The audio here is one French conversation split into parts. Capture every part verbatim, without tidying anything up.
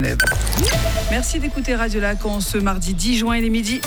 Merci d'écouter Radio Lac en ce mardi dix juin, il est midi.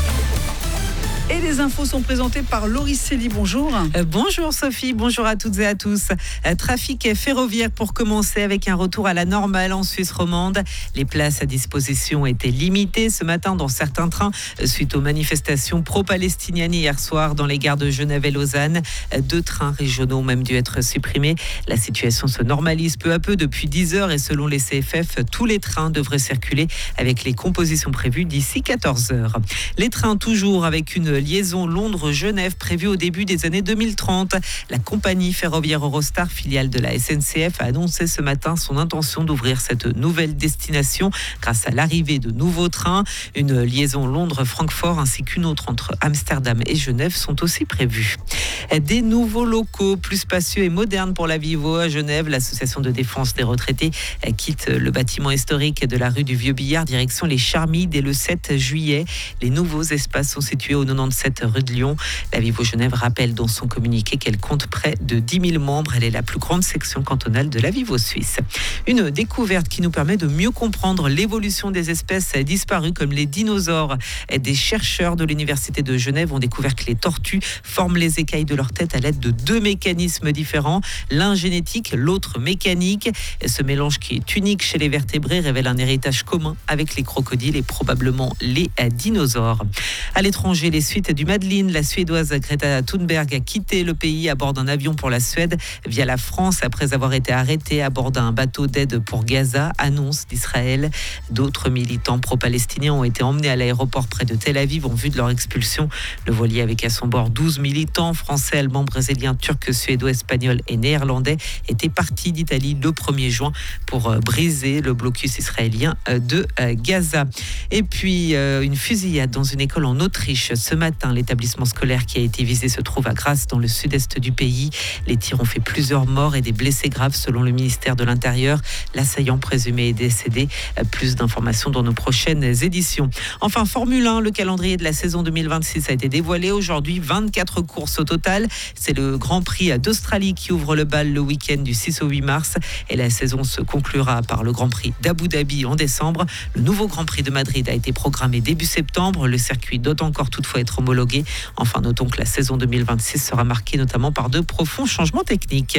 Et les infos sont présentées par Laurie Célie. Bonjour. Euh, bonjour Sophie, bonjour à toutes et à tous. Euh, trafic ferroviaire pour commencer avec un retour à la normale en Suisse romande. Les places à disposition étaient limitées ce matin dans certains trains euh, suite aux manifestations pro-palestiniennes hier soir dans les gares de Genève et Lausanne. Euh, deux trains régionaux ont même dû être supprimés. La situation se normalise peu à peu depuis dix heures et selon les C F F, tous les trains devraient circuler avec les compositions prévues d'ici quatorze heures. Les trains toujours avec une liaison Londres-Genève prévue au début des années deux mille trente. La compagnie ferroviaire Eurostar, filiale de la S N C F, a annoncé ce matin son intention d'ouvrir cette nouvelle destination grâce à l'arrivée de nouveaux trains. Une liaison Londres-Francfort ainsi qu'une autre entre Amsterdam et Genève sont aussi prévues. Des nouveaux locaux plus spacieux et modernes pour la Vivo à Genève. L'association de défense des retraités quitte le bâtiment historique de la rue du Vieux-Billard direction les Charmilles dès le sept juillet. Les nouveaux espaces sont situés au quatre-vingt-dix-sept rue de Lyon. La Vivo Genève rappelle dans son communiqué qu'elle compte près de dix mille membres. Elle est la plus grande section cantonale de la Vivo Suisse. Une découverte qui nous permet de mieux comprendre l'évolution des espèces disparues comme les dinosaures. Des chercheurs de l'Université de Genève ont découvert que les tortues forment les écailles de leur tête à l'aide de deux mécanismes différents, l'un génétique, l'autre mécanique. Ce mélange qui est unique chez les vertébrés révèle un héritage commun avec les crocodiles et probablement les dinosaures. À l'étranger, les suites du Madeleine, la Suédoise Greta Thunberg a quitté le pays à bord d'un avion pour la Suède via la France après avoir été arrêtée à bord d'un bateau d'aide pour Gaza, annonce d'Israël. D'autres militants pro-palestiniens ont été emmenés à l'aéroport près de Tel Aviv en vue de leur expulsion. Le voilier avec à son bord douze militants français, allemands, brésiliens, turcs, suédois, espagnols et néerlandais était parti d'Italie le premier juin pour briser le blocus israélien de Gaza. Et puis une fusillade dans une école en Autriche. Ce matin, l'établissement scolaire qui a été visé se trouve à Grasse, dans le sud-est du pays. Les tirs ont fait plusieurs morts et des blessés graves selon le ministère de l'Intérieur. L'assaillant présumé est décédé. Plus d'informations dans nos prochaines éditions. Enfin, Formule un, le calendrier de la saison deux mille vingt-six a été dévoilé. Aujourd'hui, vingt-quatre courses au total. C'est le Grand Prix d'Australie qui ouvre le bal le week-end du six au huit mars. Et la saison se conclura par le Grand Prix d'Abu Dhabi en décembre. Le nouveau Grand Prix de Madrid a été programmé début septembre. Le circuit doit encore toutefois être homologué. Enfin, notons que la saison deux mille vingt-six sera marquée notamment par de profonds changements techniques.